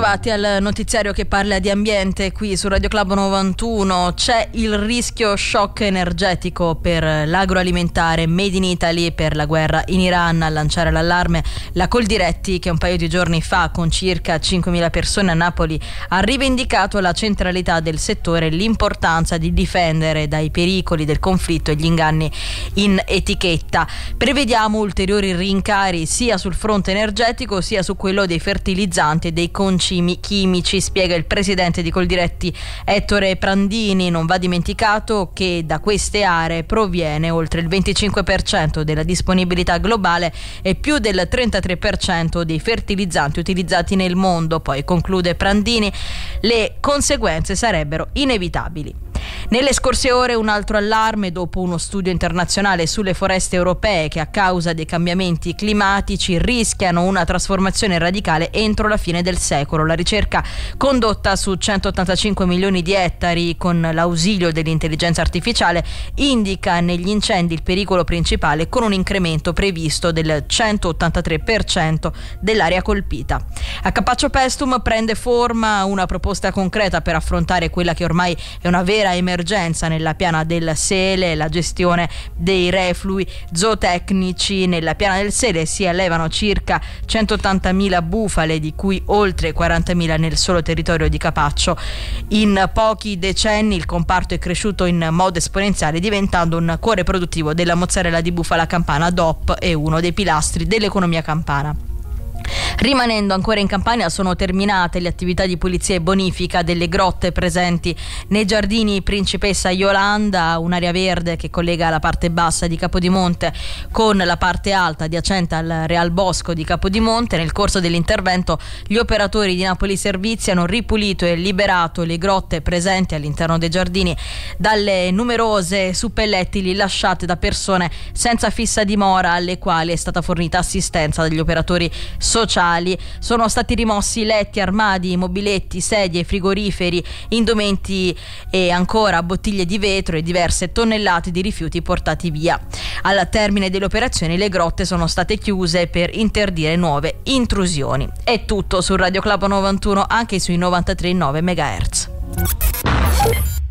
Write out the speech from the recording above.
ritrovati al notiziario che parla di ambiente qui su Radio Club 91. C'è il rischio shock energetico per l'agroalimentare Made in Italy per la guerra in Iran. A lanciare l'allarme la Coldiretti, che un paio di giorni fa con circa 5.000 persone a Napoli ha rivendicato la centralità del settore e l'importanza di difendere dai pericoli del conflitto e gli inganni in etichetta. Prevediamo ulteriori rincari sia sul fronte energetico sia su quello dei fertilizzanti e dei concimi chimici, spiega il presidente di Coldiretti Ettore Prandini. Non va dimenticato che da queste aree proviene oltre il 25% della disponibilità globale e più del 33% dei fertilizzanti utilizzati nel mondo. Poi conclude Prandini, le conseguenze sarebbero inevitabili. Nelle scorse ore un altro allarme dopo uno studio internazionale sulle foreste europee che a causa dei cambiamenti climatici rischiano una trasformazione radicale entro la fine del secolo. La ricerca, condotta su 185 milioni di ettari con l'ausilio dell'intelligenza artificiale, indica negli incendi il pericolo principale con un incremento previsto del 183% dell'area colpita. A Capaccio Pestum prende forma una proposta concreta per affrontare quella che ormai è una vera emergenza nella piana del Sele, la gestione dei reflui zootecnici. Nella piana del Sele si allevano circa 180.000 bufale, di cui oltre 40.000 nel solo territorio di Capaccio. In pochi decenni il comparto è cresciuto in modo esponenziale, diventando un cuore produttivo della mozzarella di bufala campana DOP e uno dei pilastri dell'economia campana. Rimanendo ancora in Campania, sono terminate le attività di pulizia e bonifica delle grotte presenti nei giardini Principessa Yolanda, un'area verde che collega la parte bassa di Capodimonte con la parte alta adiacente al Real Bosco di Capodimonte. Nel corso dell'intervento gli operatori di Napoli Servizi hanno ripulito e liberato le grotte presenti all'interno dei giardini dalle numerose suppellettili lasciate da persone senza fissa dimora, alle quali è stata fornita assistenza dagli operatori sociali. Sono stati rimossi letti, armadi, mobiletti, sedie, frigoriferi, indumenti e ancora bottiglie di vetro e diverse tonnellate di rifiuti portati via. Al termine delle operazioni le grotte sono state chiuse per interdire nuove intrusioni. È tutto su Radio Club 91, anche sui 93,9 MHz.